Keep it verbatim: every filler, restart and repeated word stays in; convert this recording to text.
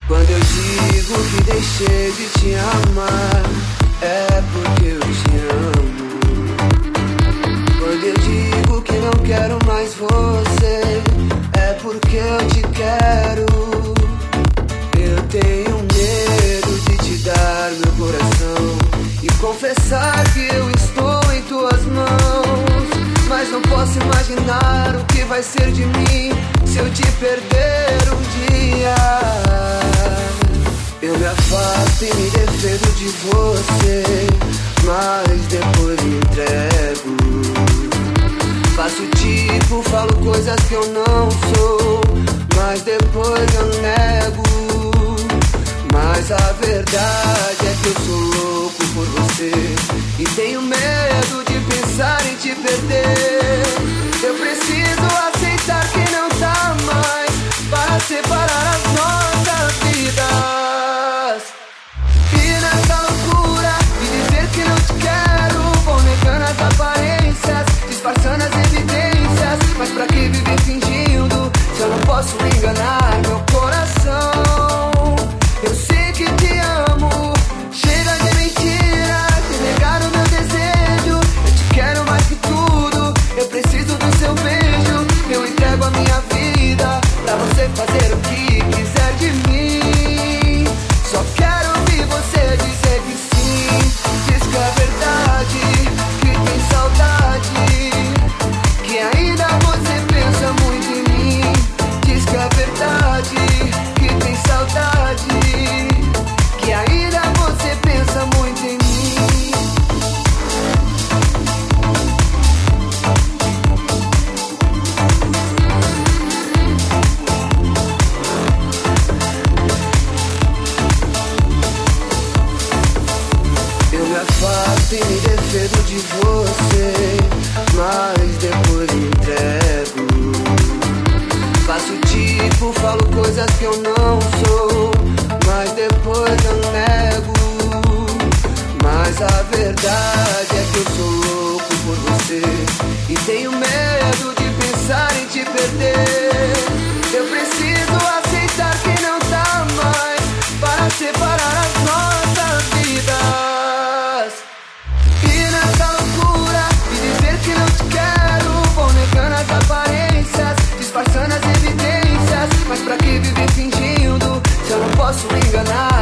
Quando eu digo que deixei de te amar, é porque eu te amo. Quando eu digo que não quero mais você, é porque eu te quero. Eu tenho medo de te dar meu coração e confessar que eu estou em tuas mãos. Mas não posso imaginar o que vai ser de mim se eu te perder um dia. Eu me afasto e me defendo de você, mas depois me entrego. Faço tipo, falo coisas que eu não sou, mas depois eu nego. Mas a verdade é que eu sou louco por você e tenho medo de pensar em te perder. Eu preciso aceitar que não dá mais para separar as nossas vidas. E nessa loucura de dizer que não te quero, vou negando as aparências, disfarçando as evidências. Mas pra que viver fingindo se eu não posso enganar meu coração? Eu sei que te amo, chega de mentira, de negar o meu desejo. Eu te quero mais que tudo, eu preciso do seu beijo. Eu entrego a minha vida pra você fazer o que quiser de mim. Só quero ouvir você dizer que sim. Diz que é verdade, que tem saudade, que ainda você pensa muito em mim. Diz que é verdade, que tem saudade, que ainda você pensa muito em mim. Eu me afasto e me defendo de você, mas depois me entrego. Faço tipo, falo coisas que eu não sou, mas depois eu nego. Mas a verdade é que eu sou louco por você e tenho medo de pensar em te perder. Eu preciso aceitar que não dá mais para separar as nossas vidas. E nessa loucura de dizer que não te quero, vou negando as aparências, disfarçando as evidências. Mas pra que viver fingindo se eu não posso enganar